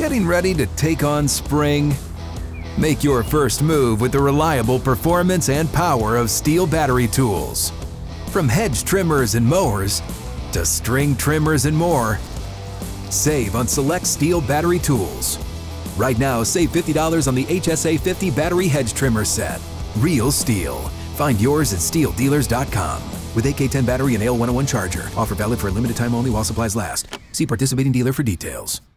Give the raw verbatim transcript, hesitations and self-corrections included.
Getting ready to take on spring? Make your first move with the reliable performance and power of Stihl battery tools. From hedge trimmers and mowers to string trimmers and more, save on select Stihl battery tools. Right now, save fifty dollars on the H S A fifty battery hedge trimmer set. Real Stihl. Find yours at stihl dealers dot com. With A K ten battery and A L one oh one charger. Offer valid for a limited time only while supplies last. See participating dealer for details.